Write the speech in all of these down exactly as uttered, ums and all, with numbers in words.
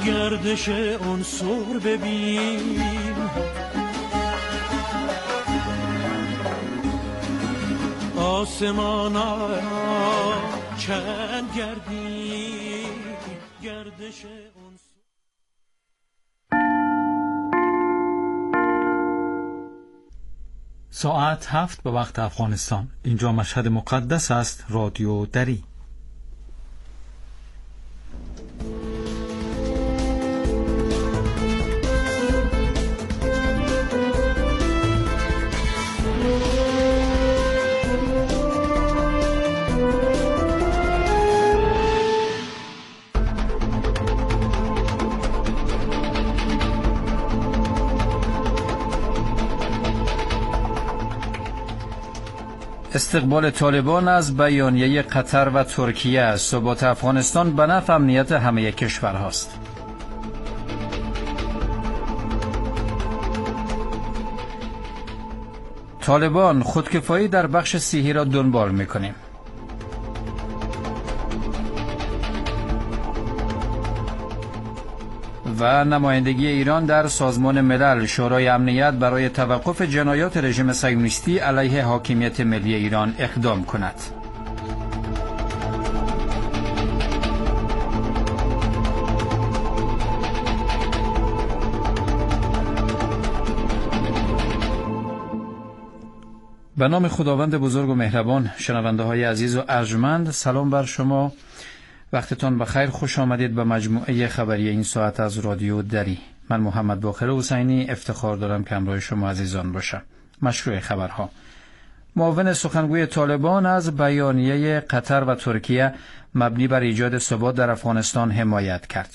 گردش عنصر ببین، آسمانا چند گردی گردش عنصر. ساعت هفت به وقت افغانستان. اینجا مشهد مقدس است. رادیو دری. استقبال طالبان از بیانیه قطر و ترکیه از ثبات افغانستان به نفع امنیت همه کشورهاست. طالبان خودکفایی در بخش صحی را دنبال می‌کنیم. و نمایندگی ایران در سازمان ملل شورای امنیت برای توقف جنایات رژیم صهیونیستی علیه حاکمیت ملی ایران اقدام کند. به نام خداوند بزرگ و مهربان. شنونده های عزیز و ارجمند، سلام بر شما. وقتتان بخیر. خوش آمدید به مجموعه خبری این ساعت از رادیو دری. من محمد باقر حسینی افتخار دارم که همراه شما عزیزان باشم. مشروع خبرها: معاون سخنگوی طالبان از بیانیه قطر و ترکیه مبنی بر ایجاد ثبات در افغانستان حمایت کرد.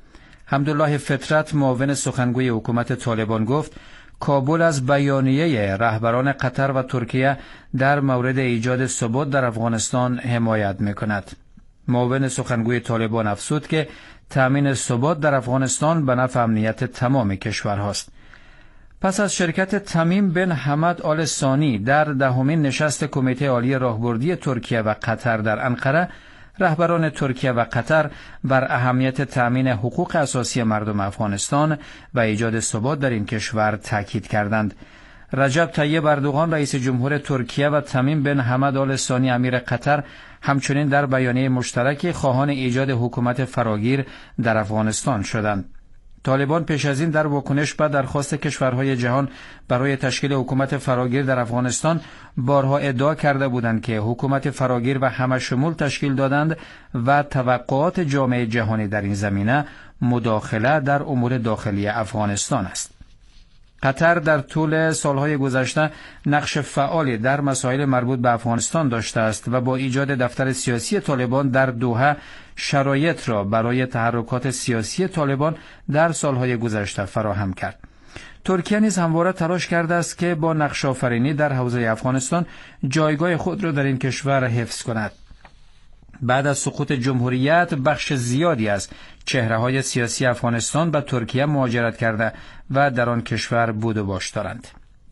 حمدالله فطرت، معاون سخنگوی حکومت طالبان، گفت کابل از بیانیه رهبران قطر و ترکیه در مورد ایجاد ثبات در افغانستان حمایت می‌کند. معاون سخنگوی طالبان افزود که تأمین ثبات در افغانستان به نفع امنیت تمام کشورهاست. پس از شرکت تمیم بن حمد آل ثانی در دهمین نشست کمیته عالی راهبردی ترکیه و قطر در انقره، رهبران ترکیه و قطر بر اهمیت تأمین حقوق اساسی مردم افغانستان و ایجاد ثبات در این کشور تاکید کردند. رجب طیب اردوغان رئیس جمهور ترکیه و تمیم بن حمد آل ثانی امیر قطر همچنین در بیانیه مشترک خواهان ایجاد حکومت فراگیر در افغانستان شدند. طالبان پیش از این در واکنش به درخواست کشورهای جهان برای تشکیل حکومت فراگیر در افغانستان بارها ادعا کرده بودند که حکومت فراگیر و همه شمول تشکیل دادند و توقعات جامعه جهانی در این زمینه مداخله در امور داخلی افغانستان است. قطر در طول سالهای گذشته نقش فعالی در مسائل مربوط به افغانستان داشته است و با ایجاد دفتر سیاسی طالبان در دوحه شرایط را برای تحرکات سیاسی طالبان در سالهای گذشته فراهم کرد. ترکیه نیز همواره تلاش کرده است که با نقش آفرینی در حوزه افغانستان جایگاه خود را در این کشور حفظ کند. بعد از سقوط جمهوریت بخش زیادی از چهره‌های سیاسی افغانستان به ترکیه مهاجرت کرده و در آن کشور بود و باش دارند.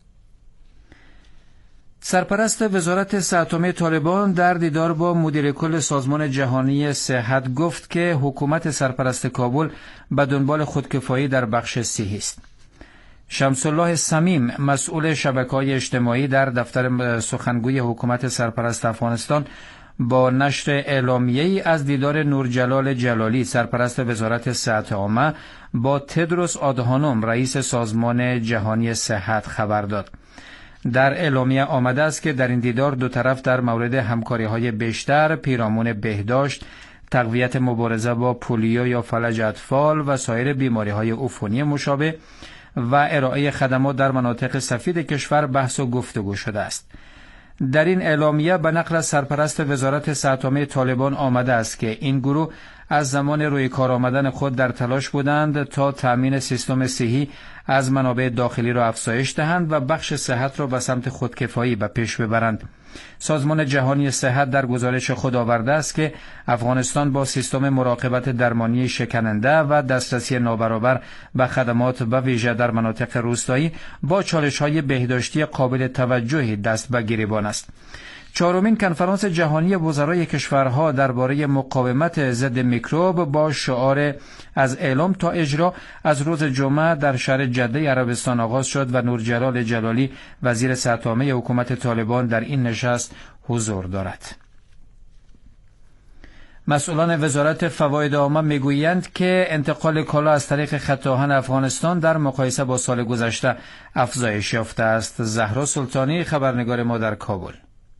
سرپرست وزارت صحت عامه طالبان در دیدار با مدیر کل سازمان جهانی صحت گفت که حکومت سرپرست کابل به دنبال خودکفایی در بخش صحی است. شمس الله صمیم، مسئول شبکه‌های اجتماعی در دفتر سخنگوی حکومت سرپرست افغانستان، با نشر اعلامیه‌ای از دیدار نورجلال جلالی، سرپرست وزارت صحت عامه، با تدروس آدهانوم، رئیس سازمان جهانی صحت، خبر داد. در اعلامیه آمده است که در این دیدار دو طرف در مورد همکاری‌های بیشتر، پیرامون بهداشت، تقویت مبارزه با پولیو یا فلج اطفال و سایر بیماری‌های عفونی مشابه و ارائه خدمات در مناطق سفید کشور بحث و گفتگو شده است. در این اعلامیه به نقل از سرپرست وزارت صحت عامه طالبان آمده است که این گروه از زمان روی کار آمدن خود در تلاش بودند تا تأمین سیستم صحی از منابع داخلی را افزایش دهند و بخش صحت را به سمت خودکفایی به پیش ببرند. سازمان جهانی صحت در گزارش خود آورده است که افغانستان با سیستم مراقبت درمانی شکننده و دسترسی نابرابر به خدمات به ویژه در مناطق روستایی با چالش‌های بهداشتی قابل توجهی دست به گریبان است. چهارمین کنفرانس جهانی وزرای کشورها درباره مقاومت ضد میکروب با شعار از اعلام تا اجرا از روز جمعه در شهر جده عربستان آغاز شد و نورجلال جلالی وزیر صحت عامه حکومت طالبان در این نشست حضور دارد. مسئولان وزارت فواید عامه میگویند که انتقال کالا از طریق خط آهن افغانستان در مقایسه با سال گذشته افزایش یافته است. زهرا سلطانی، خبرنگار ما در کابل.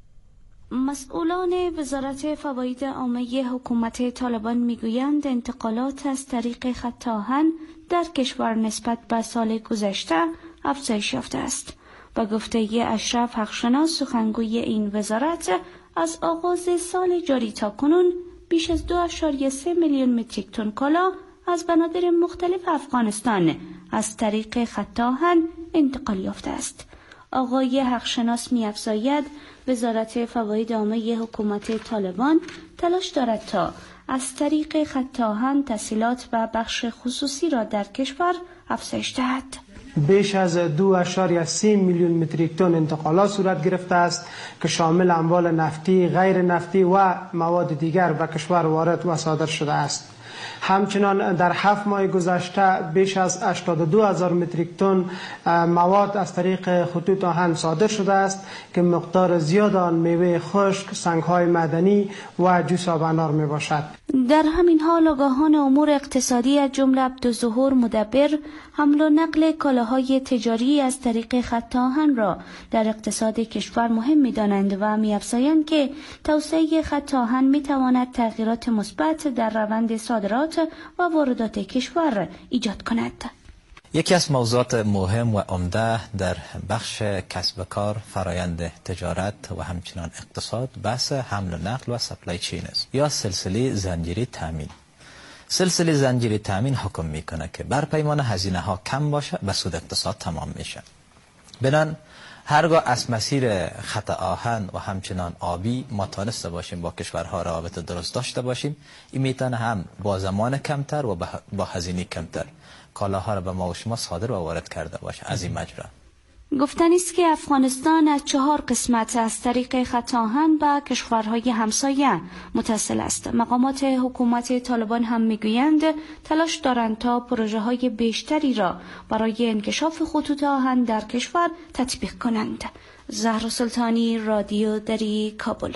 مسئولان وزارت فواید عامه حکومت طالبان میگویند انتقالات از طریق خط آهن در کشور نسبت به سال گذشته افزایش یافته است. با گفته اشرف حقشناس سخنگوی این وزارت، از آغاز سال جاری تا کنون بیش از دو افاصله سه میلیون متریک تن کالا از بنادر مختلف افغانستان از طریق خط آهن انتقال یافته است. آقای حقشناس می‌افزاید وزارت فواید عامه حکومت طالبان تلاش دارد تا از طریق خط آهن تسهیلات و بخش خصوصی را در کشور افزایش دهد. بیش از دو افاصله سه میلیون متریک تن انتقالات صورت گرفته است که شامل اموال نفتی، غیر نفتی و مواد دیگر به کشور وارد و صادر شده است. همچنان در هفت ماه گذشته بیش از هشتاد و دو هزار متریک تن مواد از طریق خطوط آهن صادر شده است که مقدار زیاد آن میوه خشک، سنگ‌های معدنی و جوس آب انار می باشد. در همین حال آگاهان امور اقتصادی از جمله عبدالظهور مدبر حمل و نقل کالاهای تجاری از طریق خط آهن را در اقتصاد کشور مهم می‌دانند و می‌افزایند که توسعه خط آهن می‌تواند تغییرات مثبت در روند صادرات و واردات کشور ایجاد کند. یکی از موضوعات مهم و عمده در بخش کسب و کار، فرایند تجارت و همچنان اقتصاد بحث حمل و نقل و سپلای چین است یا سلسله زنجیره تامین. سلسله زنجیره تامین حکم میکنه که بر پیمان هزینه ها کم باشه و سود اقتصاد تمام میشه. بنان هرگاه از مسیر خط آهن و همچنان آبی ما تانسته باشیم با کشورها روابط درست داشته باشیم، این میتونه هم با زمان کمتر و با هزینه کمتر کالاها را به ما و شما صادر و وارد کرده باشه از این مجرا. گفتنی است که افغانستان از چهار قسمت از طریق خط آهن به کشورهای همسایه متصل است. مقامات حکومت طالبان هم میگویند تلاش دارند تا پروژه های بیشتری را برای انکشاف خطوط آهن در کشور تطبیق کنند. زهرا سلطانی، رادیو دری، کابل.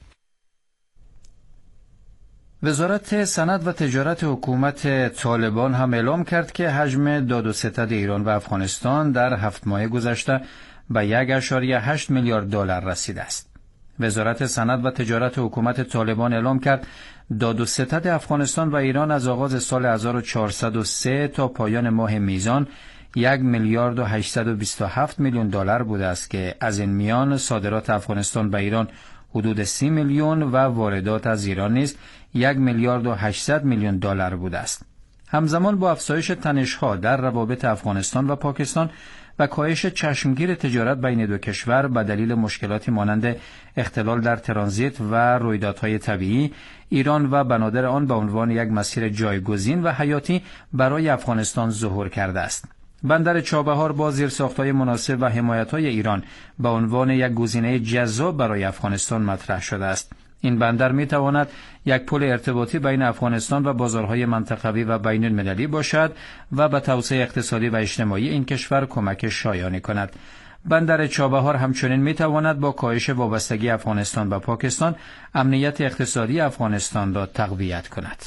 وزارت صنعت و تجارت حکومت طالبان هم اعلام کرد که حجم داد و ستد ایران و افغانستان در هفت ماه گذشته به یک اشاریه هشت میلیارد دلار رسیده است. وزارت صنعت و تجارت حکومت طالبان اعلام کرد داد و ستد افغانستان و ایران از آغاز سال هزار و چهارصد و سه تا پایان ماه میزان یک میلیارد و هشتصد و بیست و هفت میلیون دلار بوده است که از این میان صادرات افغانستان به ایران حدود سی میلیون و واردات از ایران نیز یک میلیارد و هشتصد میلیون دلار بوده است. همزمان با افزایش تنش‌ها در روابط افغانستان و پاکستان و کاهش چشمگیر تجارت بین دو کشور به دلیل مشکلاتی مانند اختلال در ترانزیت و رویدادهای طبیعی، ایران و بنادر آن به عنوان یک مسیر جایگزین و حیاتی برای افغانستان ظهور کرده است. بندر چابهار با زیرساخت‌های مناسب و حمایت‌های ایران به عنوان یک گزینه جذاب برای افغانستان مطرح شده است. این بندر می‌تواند یک پل ارتباطی بین افغانستان و بازارهای منطقوی و بین‌المللی باشد و به توسعه اقتصادی و اجتماعی این کشور کمک شایانی کند. بندر چابهار همچنین می‌تواند با کاهش وابستگی افغانستان به پاکستان امنیت اقتصادی افغانستان را تقویت کند.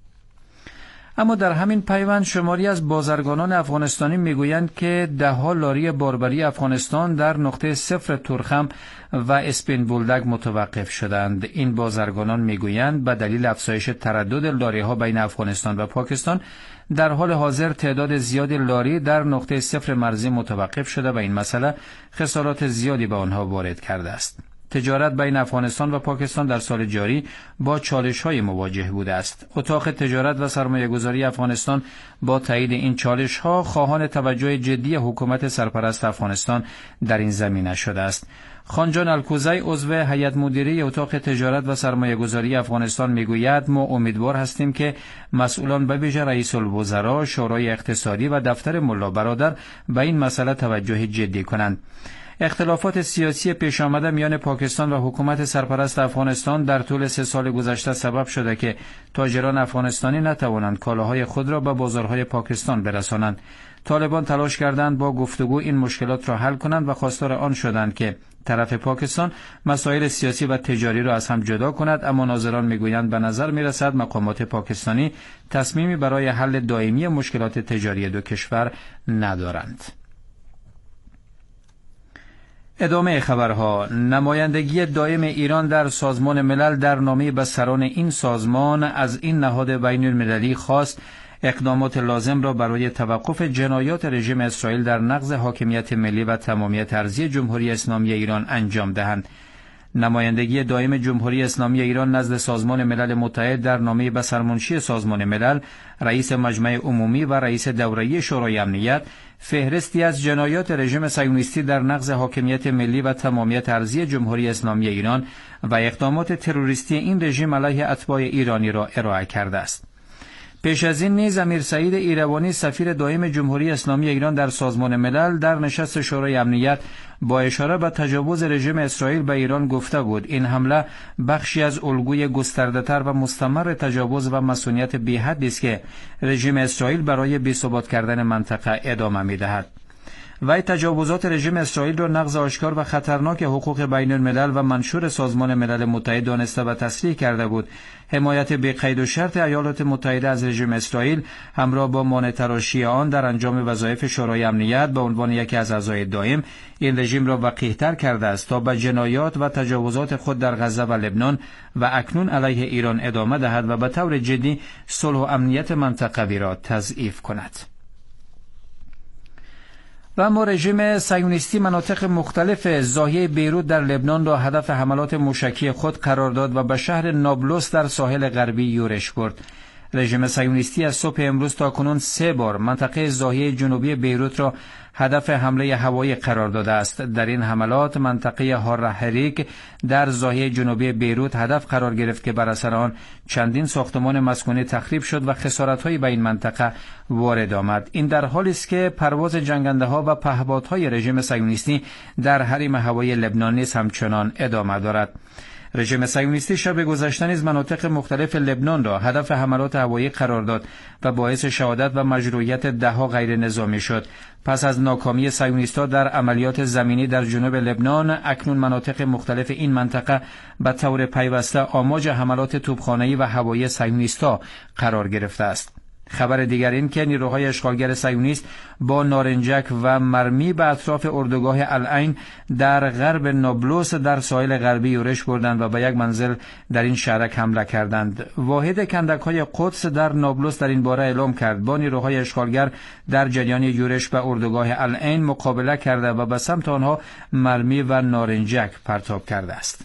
اما در همین پیوند شماری از بازرگانان افغانستانی میگویند که ده ها لاری باربری افغانستان در نقطه صفر تورخم و اسپین بولدک متوقف شدند. این بازرگانان میگویند به دلیل افزایش تردد لاری ها بین افغانستان و پاکستان در حال حاضر تعداد زیادی لاری در نقطه صفر مرزی متوقف شده و این مسئله خسارات زیادی به آنها وارد کرده است. تجارت بین افغانستان و پاکستان در سال جاری با چالش‌های مواجه بوده است. اتاق تجارت و سرمایه‌گذاری افغانستان با تایید این چالش‌ها خواهان توجه جدی حکومت سرپرست افغانستان در این زمینه شده است. خانجان الکوزی عضو هیئت مدیره اتاق تجارت و سرمایه‌گذاری افغانستان میگوید ما امیدوار هستیم که مسئولان به ویژه رئیس الوزراء، شورای اقتصادی و دفتر ملا برادر به این مسئله توجه جدی کنند. اختلافات سیاسی پیش آمده میان پاکستان و حکومت سرپرست افغانستان در طول سه سال گذشته سبب شده که تاجران افغانستانی نتوانند کالاهای خود را به بازارهای پاکستان برسانند. طالبان تلاش کردند با گفتگو این مشکلات را حل کنند و خواستار آن شدند که طرف پاکستان مسائل سیاسی و تجاری را از هم جدا کند، اما ناظران میگویند به نظر میرسد مقامات پاکستانی تصمیمی برای حل دائمی مشکلات تجاری دو کشور ندارند. ادامه خبرها. نمایندگی دائم ایران در سازمان ملل در نامه به سران این سازمان از این نهاد بین المللی خواست اقدامات لازم را برای توقف جنایات رژیم اسرائیل در نقض حاکمیت ملی و تمامیت ارضی جمهوری اسلامی ایران انجام دهند. نمایندگی دائم جمهوری اسلامی ایران نزد سازمان ملل متحد در نامه به سرمنشی سازمان ملل، رئیس مجمع عمومی و رئیس دوره‌ای شورای امنیت فهرستی از جنایات رژیم صهیونیستی در نقض حاکمیت ملی و تمامیت ارضی جمهوری اسلامی ایران و اقدامات تروریستی این رژیم علیه اتباع ایرانی را ارائه کرده است. پیش از این نیز امیر سعید ایروانی سفیر دائم جمهوری اسلامی ایران در سازمان ملل در نشست شورای امنیت با اشاره به تجاوز رژیم اسرائیل به ایران گفته بود این حمله بخشی از الگوی گسترده‌تر و مستمر تجاوز و مصونیت بی‌حدی است که رژیم اسرائیل برای بی‌ثبات کردن منطقه ادامه می‌دهد. وی تجاوزات رژیم اسرائیل را نقض آشکار و خطرناک حقوق بین الملل و منشور سازمان ملل متحد دانسته و تصریح کرده بود. حمایت بی قید و شرط ایالات متحده از رژیم اسرائیل همراه با مانع‌تراشی آن در انجام وظایف شورای امنیت به عنوان یکی از اعضای دائم این رژیم را وقیح‌تر کرده است تا به جنایات و تجاوزات خود در غزه و لبنان و اکنون علیه ایران ادامه دهد و به طور جدی صلح و امنیت منطقوی را تضعیف کند. و اما رژیم صهیونیستی مناطق مختلف زاهیه بیروت در لبنان را هدف حملات موشکی خود قرار داد و به شهر نابلس در ساحل غربی یورش برد. رژیم صهیونیستی از صبح امروز تا کنون سه بار منطقه زاهیه جنوبی بیروت را هدف حمله هوایی قرار داده است. در این حملات منطقه هارحریک در زاهیه جنوبی بیروت هدف قرار گرفت که بر اثر آن چندین ساختمان مسکونی تخریب شد و خسارت‌هایی به این منطقه وارد آمد. این در حالی است که پرواز جنگنده‌ها و پهپادهای رژیم صهیونیستی در حریم هوایی لبنان نیز همچنان ادامه دارد. رژیم صهیونیستی شب گذشته نیز مناطق مختلف لبنان را هدف حملات هوایی قرار داد و باعث شهادت و مجروحیت ده‌ها غیر نظامی شد. پس از ناکامی صهیونیست‌ها در عملیات زمینی در جنوب لبنان، اکنون مناطق مختلف این منطقه به طور پیوسته آماج حملات توپخانه‌ای و هوایی صهیونیست‌ها قرار گرفته است. خبر دیگر این که نیروهای اشغالگر صهیونیست با نارنجک و مرمی به اطراف اردوگاه العین در غرب نابلس در ساحل غربی یورش بردند و به یک منزل در این شهرک حمله کردند. واحد کندک‌های قدس در نابلس در این باره اعلام کرد با نیروهای اشغالگر در جریان یورش به اردوگاه العین مقابله کرده و به سمت آنها مرمی و نارنجک پرتاب کرده است.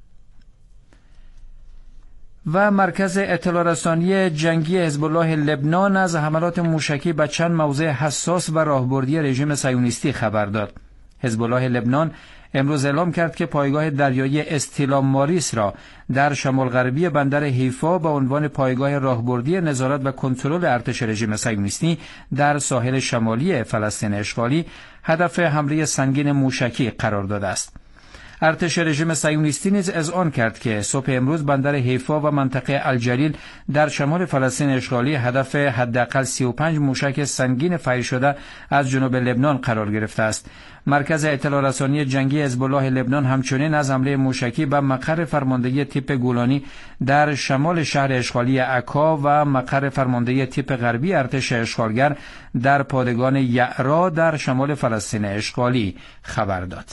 و مرکز اطلاع رسانی جنگی حزب الله لبنان از حملات موشکی به چند موضع حساس و راهبردی رژیم صهیونیستی خبر داد. حزب الله لبنان امروز اعلام کرد که پایگاه دریایی استیلام ماریس را در شمال غربی بندر حیفا به عنوان پایگاه راهبردی نظارت و کنترل ارتش رژیم صهیونیستی در ساحل شمالی فلسطین اشغالی هدف حمله سنگین موشکی قرار داده است. ارتش رژیم صهیونیستی نیز اذعان کرد که صبح امروز بندر حیفا و منطقه الجلیل در شمال فلسطین اشغالی هدف حداقل سی و پنج موشک سنگین فیر شده از جنوب لبنان قرار گرفته است. مرکز اطلاع رسانی جنگی حزب الله لبنان همچنین از حمله موشکی به مقر فرماندهی تیپ گولانی در شمال شهر اشغالی عکا و مقر فرماندهی تیپ غربی ارتش اشغالگر در پادگان یعرا در شمال فلسطین اشغالی خبر داد.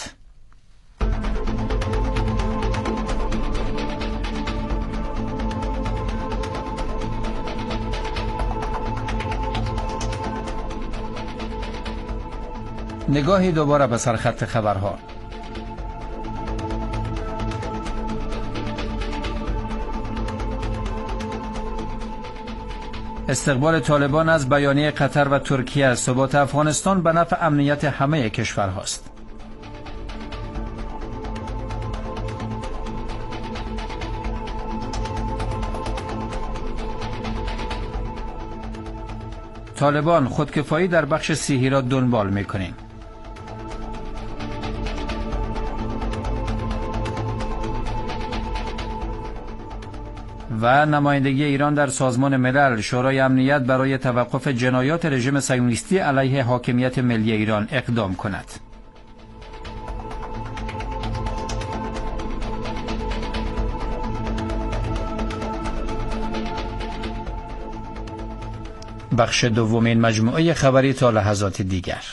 نگاهی دوباره به سرخط خبرها. استقبال طالبان از بیانیه قطر و ترکیه، ثبات افغانستان به نفع امنیت همه کشورهاست. طالبان خودکفایی در بخش سیهی را دنبال می‌کنیم. و نمایندگی ایران در سازمان ملل شورای امنیت برای توقف جنایات رژیم صهیونیستی علیه حاکمیت ملی ایران اقدام کند. بخش دومین مجموعه خبری تا لحظات دیگر.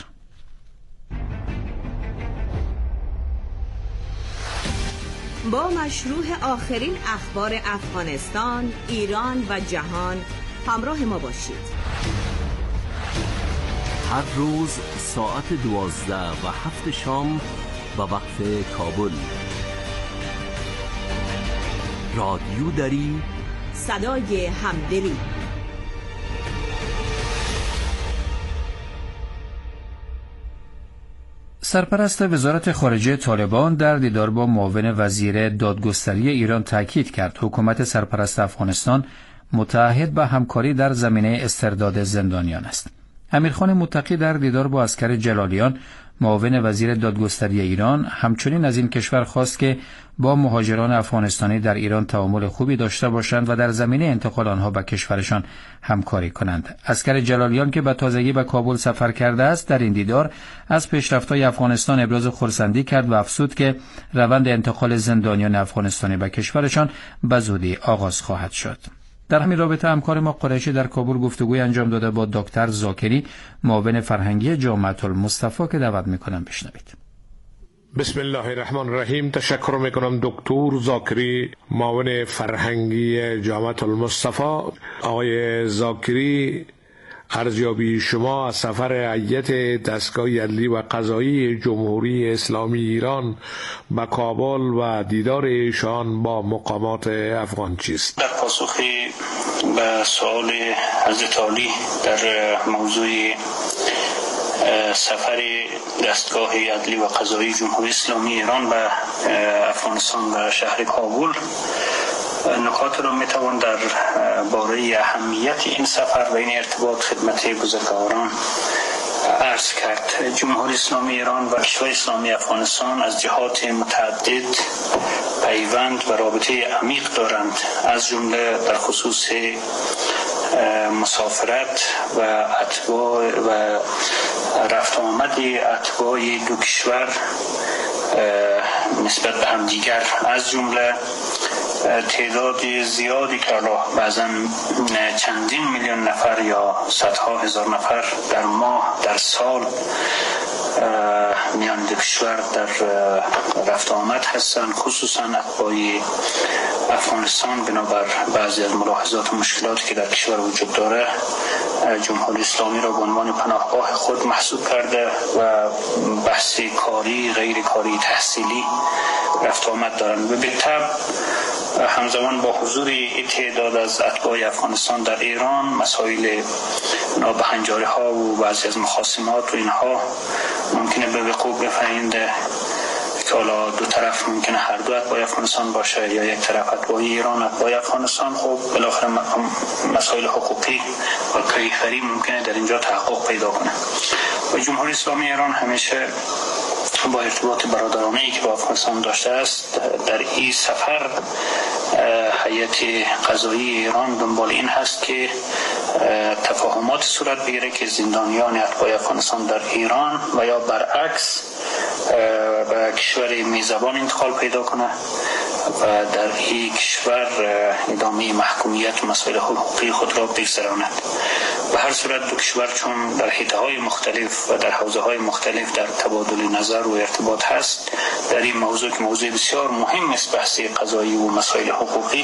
با مشروع آخرین اخبار افغانستان، ایران و جهان همراه ما باشید. هر روز ساعت دوازده و هفت شام به وقت کابل. رادیو دری، صدای همدلی. سرپرست وزارت خارجه طالبان در دیدار با معاون وزیر دادگستری ایران تاکید کرد حکومت سرپرست افغانستان متعهد به همکاری در زمینه استرداد زندانیان است. امیرخان متقی در دیدار با عسکر جلالیان معاون وزیر دادگستری ایران همچنین از این کشور خواست که با مهاجران افغانستانی در ایران تعامل خوبی داشته باشند و در زمینه انتقال آنها به کشورشان همکاری کنند. عسکر جلالیان که به تازگی به کابل سفر کرده است در این دیدار از پیشرفت‌های افغانستان ابراز خرسندی کرد و افزود که روند انتقال زندانیان افغانستانی به کشورشان به زودی آغاز خواهد شد. در همین رابطه همکار ما قریشی در کابل گفتگوی انجام داده با دکتر زاکری معاون فرهنگی جامعه المصطفی که دعوت می‌کنم بشنوید. بسم الله الرحمن الرحیم. تشکر میکنم دکتر زاکری معاون فرهنگی جامعه المصطفی. آقای زاکری، ارزیابی شما از سفر هیئت دستگاه عدلی و قضایی جمهوری اسلامی ایران به کابل و دیدار ایشان با مقامات افغان چیست؟ در پاسخ به سوال حضرت عالی در موضوع سفر دستگاه عدلی و قضایی جمهوری اسلامی ایران به افغانستان و شهر کابل، نکات را میتوان در باره اهمیت این سفر و این ارتباط خدمت بزرگواران عرض کرد. جمهوری اسلامی ایران و کشور اسلامی افغانستان از جهات متعدد پیوند و رابطه عمیق دارند، از جمله در خصوص مسافرت و اتباع و رفت آمد اتباع دو کشور نسبت به هم دیگر، از جمله تعداد زیادی که بعضا چندین میلیون نفر یا صدها هزار نفر در ماه در سال میان دو کشور در رفت آمد هستند، خصوصا اتباع افغانستان. بنابر بعضی از ملاحظات و مشکلاتی که در کشور وجود داره، جمهوری اسلامی را به عنوان پناهگاه خود محسوب کرده و بحث کاری، غیر کاری، تحصیلی رفت آمد دارند. و به طبع همزمان با حضور این تعداد از اتباع افغانستان در ایران، مسائل نابهنجاری ها و بعضی از مخاصمات و اینها ممکنه به وقوع بپیونده که حالا دو طرف ممکنه هر دو اتباع افغانستان باشه یا یک طرف اتباع ایران اتباع افغانستان. خب بالاخره مسائل حقوقی و کیفری ممکنه در اینجا تحقق پیدا کنه. و جمهوری اسلامی ایران همیشه با ارتباط برادرانه‌ای که با افغانستان داشته است در این سفر هیئت قضایی ایران دنبال این هست که تفاهمات صورت بگیره که زندانیان اتباع افغانستان در ایران و یا برعکس به کشور میزبان انتقال پیدا کنه و در این کشور ادامه محکومیت و مسائل حقوقی خود را بگذراند. به هر صورت دو کشور چون در حیطه‌های مختلف و در حوزه‌های مختلف در تبادل نظر و ارتباط هست، در این موضوع که موضوع بسیار مهم است، بحث قضایی و مسائل حقوقی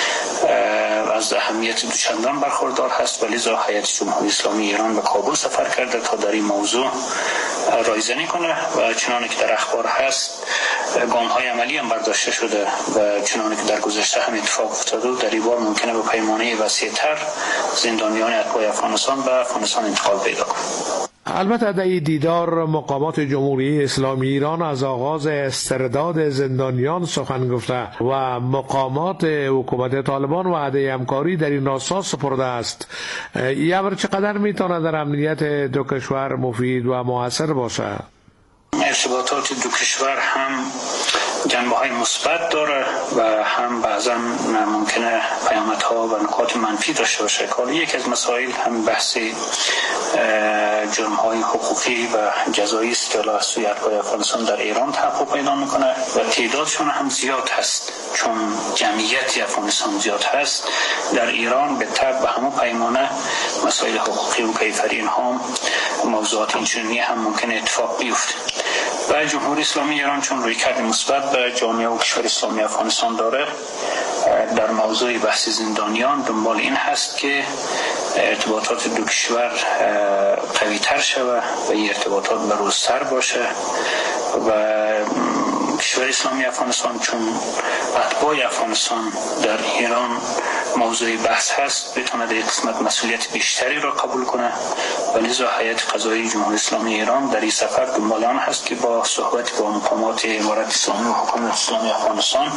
از اهمیت دوچندان برخوردار هست و لذا هیئت جمهوری اسلامی ایران به کابل سفر کرده تا در این موضوع رایزنی کنه و چنانه که در اخبار هست گام‌های عملی هم برداشته شده و چنانه که در گذشته هم اتفاق افتاده و در این بار ممکنه به پیمانه وسیع‌تر زندانیان اتباع افغانستان به افغانستان انتقال پیدا کنه. البته در این دیدار مقامات جمهوری اسلامی ایران از آغاز استرداد زندانیان سخن گفته و مقامات حکومت طالبان وعده همکاری در این راستا سپرده است. این امر چقدر میتونه در امنیت دو کشور مفید و موثر باشه؟ ارتباطات دو کشور هم جنبه های مثبت داره و هم بعضا ممکنه پیامدها و نکات منفی داشته باشه. حالا یک از مسائل هم بحث جرم های حقوقی و جزایی است که از سوی اتباع افغانستان در ایران تحقق پیدا میکنه و تعدادشون هم زیاد هست. چون جمعیت افغانستان زیاد هست، در ایران به طب به همون پیمانه مسائل حقوقی و کیفری اینها موضوعات اینچنینی هم ممکنه اتفاق بیفته. و جمهوری اسلامی ایران چون رویکرد مثبت به جامعه و کشور اسلامی افغانستان داره، در موضوع بحث زندانیان دنبال این هست که ارتباطات دو کشور قوی تر شود و این ارتباطات بروزتر باشه و کشور اسلامی افغانستان چون اتباع افغانستان در ایران موضوع بحث هست بتونه در قسمت مسئولیت بیشتری را قبول کنه و لذا هیئت قضایی جمهوری اسلامی ایران در این سفر دنبال آن هست که با صحبت با مقامات امارت اسلامی و حکومت اسلامی افغانستان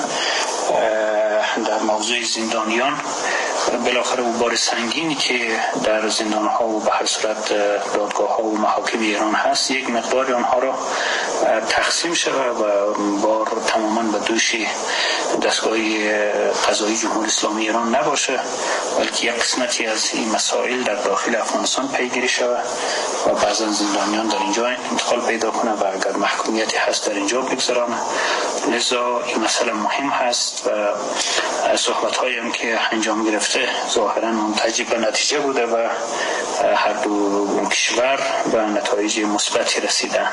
در موضوع زندانیان بالاخره او بار سنگینی که در زندان ها و به هر صورت دادگاه ها و محاکم ایران هست یک مقدار آنها را تقسیم شود و بار تماما به دوش دستگاه قضایی جمهوری اسلامی ایران نباشه، بلکه یک قسمتی از این مسائل در داخل افغانستان پیگیری شود و بعضا زندانیان در اینجا انتقال پیدا کنه و اگر محکومیتی هست در اینجا بگذارانه. لذا این مسئله مهم هست و صحبت هایی هم که انجام گرفته ظاهرا منتهی به نتیجه بوده و هر دو کشور به نتایج مثبتی رسیدند.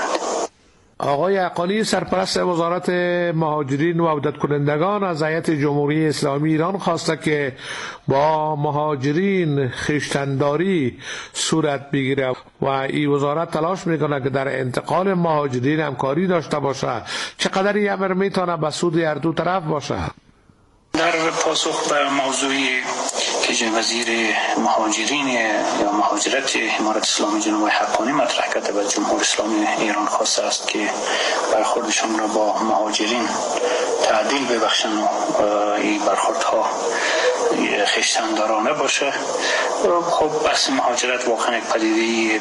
آقای حقانی سرپرست وزارت مهاجرین و عودت کنندگان از هیئت جمهوری اسلامی ایران خواسته که با مهاجرین خویشتنداری صورت بگیره و این وزارت تلاش میکنه که در انتقال مهاجرین همکاری داشته باشه. چقدر این امر میتونه به سود هر دو طرف باشه؟ در پاسخ به موضوعی که وزیر مهاجرین یا مهاجرت امارت اسلامی جناب حقانی مطرح کرده و جمهوری اسلامی ایران خواسته است که برخوردشان را با مهاجرین تعدیل ببخشن و این برخوردها خویشتندارانه باشه. خب بحث مهاجرت واقعا یک پدیده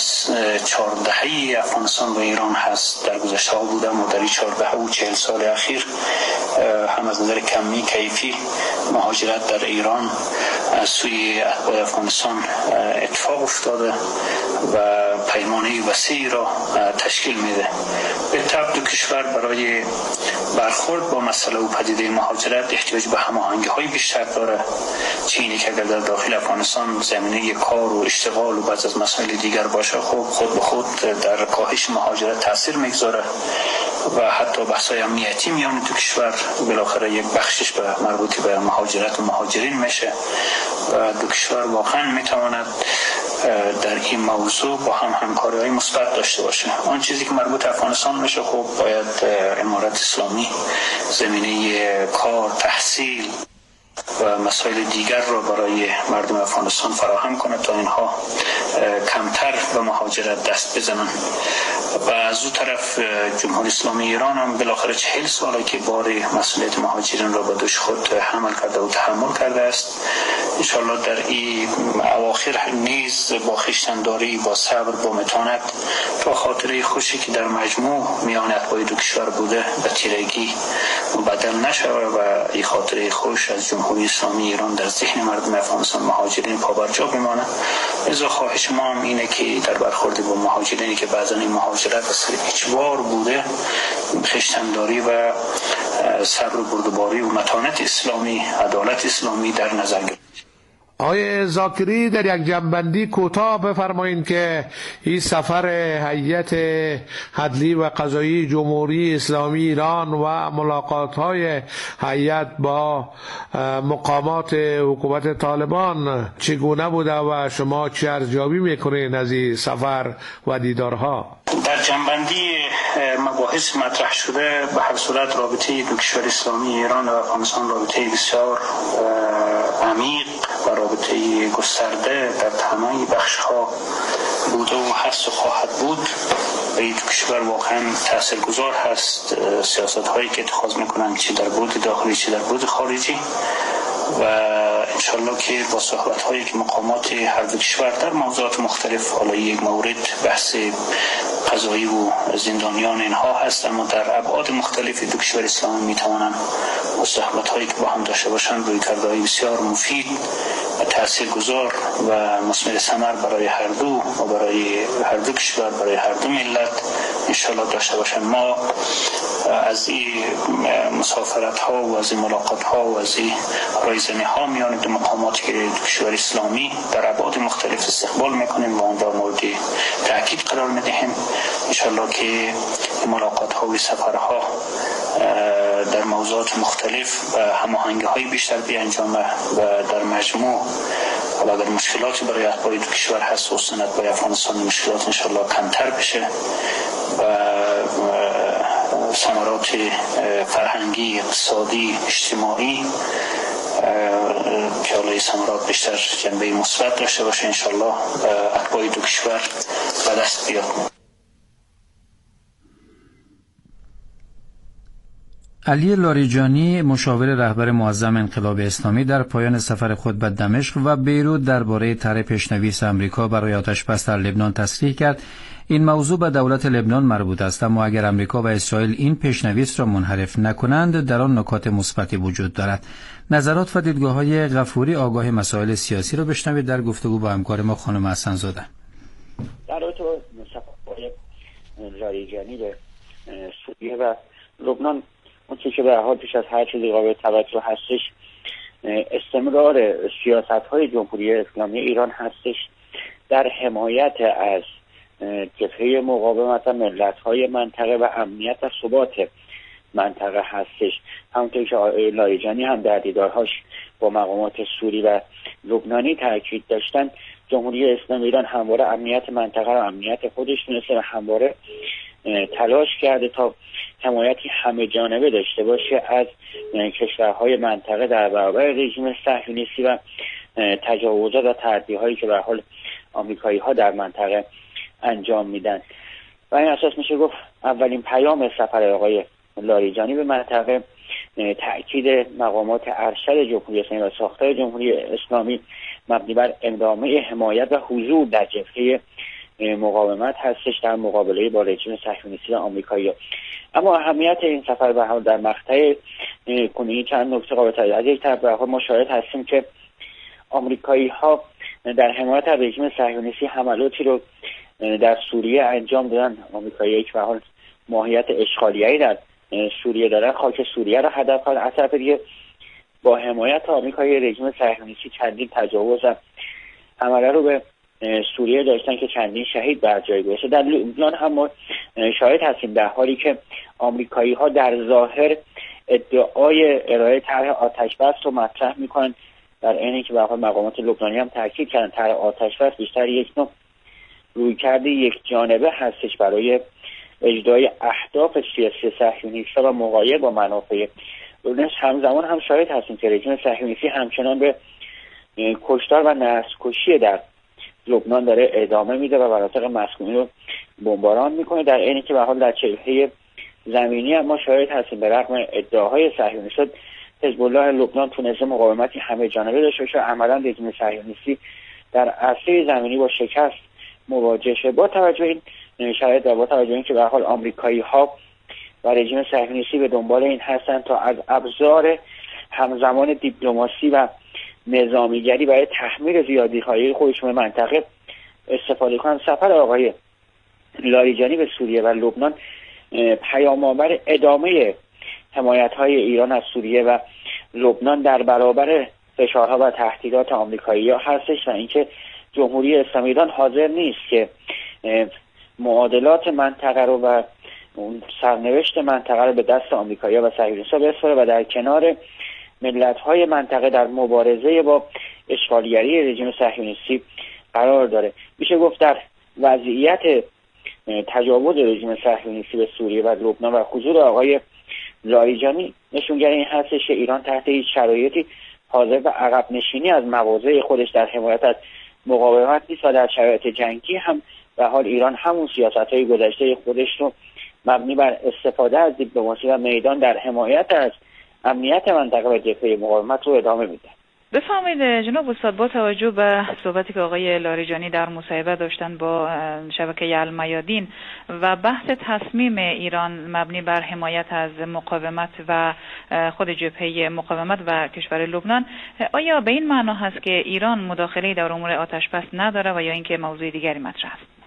چهار دهه‌ای افغانستان و ایران هست. در گذشته ها بوده و در این چهار دهه و چهل سال اخیر هم از نظر کمی کیفی مهاجرت در ایران از سوی اتباع افغانستان اتفاق افتاده و پیمانه وسیعی را تشکیل میده. به طب دو کشور برای برخورد با مسئله و پدیده مهاجرت احتیاج به هماهنگی های بیشتر داره. چینی که اگر در داخل افغانستان زمینه کار و اشتغال و بعض از مسائل دیگر باشه خب خود به خود در کاهش مهاجرت تاثیر میگذاره و حتی بحث‌های امنیتی میان دو کشور بالاخره یک بخشش به مربوط به مهاجرت و مهاجرین میشه و دو کشور واقعا میتواند در این موضوع با هم همکاری‌های مثبت داشته باشه. آن چیزی که مربوط افغانستان میشه خب باید امارت اسلامی زمینه کار، تحصیل و مسائل دیگر را برای مردم افغانستان فراهم کنه تا اینها کمتر به مهاجرت دست بزنن. و از اون طرف جمهوری اسلامی ایران هم بالاخره چهل ساله که بار مسئولیت مهاجرین را به دوش خود حمل کرده و تحمل کرده است. انشاءالله در این اواخر نیز با خویشتنداری، با صبر، با متانت تا خاطره خوشی که در مجموع میان اتباع دو کشور بوده به تیرگی بدل نشود و این خاطره خوش از جمهوری اسلامی ایران در ذهن مردم افغانستان مهاجرین پابرجا بمانه. لذا خواهش ما هم اینه که در برخورد با مهاجرینی که بعضا این مهاجرت اصلا اجبار بوده خویشتنداری و صبر و بردباری و متانت اسلامی، عدالت اسلامی در نظر گرفت. آقای ذاکری در یک جنبندی کوتاه بفرمایید که این سفر هیئت عدلی و قضایی جمهوری اسلامی ایران و ملاقات‌های هیئت با مقامات حکومت طالبان چگونه بوده و شما چه ارزیابی میکنید از این سفر و دیدارها؟ در جنبندی مباحث مطرح شده به هر صورت رابطه دو کشور اسلامی ایران و افغانستان رابطه بسیار عمیق و رابطه گسترده در تمامی بخش‌ها بوده و هست و خواهد بود. و این دو کشور واقعا تاثیرگذار هست سیاست‌هایی که اتخاذ می‌کنند چه در بود داخلی چه در بود خارجی و انشالله که با صحبت هایی که مقامات هر دو کشور در موضوعات مختلف، حالا یک مورد بحث قضایی و زندانیان اینها هست، اما در ابعاد مختلف دو کشور اسلامی میتوانند با صحبت هایی که با هم داشته باشند روی کردهای بسیار مفید و تاثیرگذار و مثمر ثمر برای هر دو و برای هر دو کشور، برای هر دو ملت انشالله داشته باشند. ما از این مسافرت ها و از این ملاقات ها و از این رایزنی ها میان دو مقامات که دو کشور اسلامی در ابعاد مختلف استقبال میکنیم و آن را مورد تاکید قرار میدهیم. انشالله که ملاقات ها و سفرها در موضوعات مختلف و هماهنگی های بیشتر بیانجامه و در مجموع و اگر مشکلاتی برای اتباع دو کشور هست و سند برای افغانستان مشکلات انشالله کمتر بشه و ثمرات فرهنگی، اقتصادی، اجتماعی که حالا ثمرات بیشتر جنبه مثبت داشته باشه انشالله اتباع دو کشور به دست بیاد. علی لاریجانی، مشاور رهبر معظم انقلاب اسلامی، در پایان سفر خود به دمشق و بیروت درباره طرح پیشنویس امریکا برای آتش‌بس در لبنان تصریح کرد این موضوع به دولت لبنان مربوط است، اما اگر امریکا و اسرائیل این پیشنویس را منحرف نکنند در آن نکات مثبتی وجود دارد. نظرات و دیدگاه‌های غفوری آگاه مسائل سیاسی را بشنوید در گفتگو با همکار ما خانم حسن‌زاده. در رابطه با سفر لاریجانی به سوریه و لبنان، اون چیزی که به حال پیش از هر چیزی قابل توجه هستش استمرار سیاست‌های جمهوری اسلامی ایران هستش در حمایت از جبهه مقاومت و ملت‌های منطقه و امنیت و ثبات منطقه هستش. همونطور که آقای لاریجانی هم در دیدارهاش با مقامات سوری و لبنانی تاکید داشتن، جمهوری اسلامی ایران همواره امنیت منطقه و امنیت خودش تونسته و همواره تلاش کرده تا حمایتی همه جانبه داشته باشه از کشورهای منطقه در برابر رژیم صهیونیستی و تجاوزات و تعدی‌هایی که به حال آمریکایی‌ها در منطقه انجام میدن. و این اساس میشه گفت اولین پیام سفر آقای لاریجانی به منطقه تأکید مقامات ارشد جمهوری اسلامی و ساختار جمهوری اسلامی مبنی بر ادامه حمایت و حضور در جبهه مقاومت هستش در مقابله با رژیم صهیونیستی و آمریکایی. اما اهمیت این سفر به حال در مقطع کنونی چند نکته قابل توجه. از یک طرف به حال ما شاهد هستیم که آمریکایی‌ها در حمایت از رژیم صهیونیستی حملاتی رو در سوریه انجام دادن. آمریکایی‌ها که به حال ماهیت اشغالیه‌ای در سوریه دارن، خاک سوریه را هدف قرار. از طرف دیگه با حمایت آمریکایی رژیم صهیونیستی چندین تجاوز حمله رو به سوریه داشتن که چندین شهید بر جای گذاشته. در لبنان هم ما شاهد هستیم در حالی که آمریکایی‌ها در ظاهر ادعای ارائه طرح آتش‌بس رو مطرح میکنن، در عین که به حال مقامات لبنانی هم تاکید کردن طرح آتش‌بس بیشتر یک نوع رویکرد یک جانبه هستش برای اجرای اهداف سیاسی صهیونیست‌ها و مغایره با منافع لبنان. همزمان هم شاهد هستیم که رژیم صهیونیستی همچنان به کشتار و نسل‌کشی در لبنان داره ادامه میده و مناطق مسکونی رو بمباران میکنه، در عینی که به حال در جبهه زمینی هم ما شاهد هستیم به رغم ادعاهای صهیونیست حزب الله لبنان تونسته مقاومتی همه جانبه داشته باشه. عملا رژیم صهیونیستی در عرصه زمینی با شکست مواجه شده. با توجه این شاید و با توجه این که به حال آمریکایی ها و رژیم صهیونیستی به دنبال این هستن تا از ابزار همزمان دیپلماسی و نظامیگری برای تحمیل زیادی‌های خودشون منطقه استفاده کنن، سفر آقای لاریجانی به سوریه و لبنان پیام‌آور ادامه حمایت‌های ایران از سوریه و لبنان در برابر فشارها و تهدیدات آمریکایی‌ها هستش و اینکه جمهوری اسلامی ایران حاضر نیست که معادلات منطقه رو و سرنوشت منطقه رو به دست آمریکایی‌ها و صهیونیست‌ها بسپاره و در کنار ملت‌های منطقه در مبارزه با اشغالگری رژیم صهیونیستی قرار داره. میشه گفت در وضعیت تجاوز رژیم صهیونیستی به سوریه و لبنان و حضور آقای لاریجانی نشونگر این هستش که ایران تحت هیچ شرایطی حاضر به عقب نشینی از مواضع خودش در حمایت از مقاومت نیست و در شرایط جنگی هم به حال ایران همون سیاست‌های گذشته خودش رو مبنی بر استفاده از دیپلماسی و میدان در حمایت از امنیت منطقه و جبهه مقاومت رو ادامه میده. بفرمایید جناب استاد، با توجه به صحبتی که آقای لاریجانی در مصاحبه داشتن با شبکه المیادین و بحث تصمیم ایران مبنی بر حمایت از مقاومت و خود جبهه مقاومت و کشور لبنان، آیا به این معنا هست که ایران مداخله در امور آتش‌بس نداره و یا اینکه موضوع دیگری مطرح است؟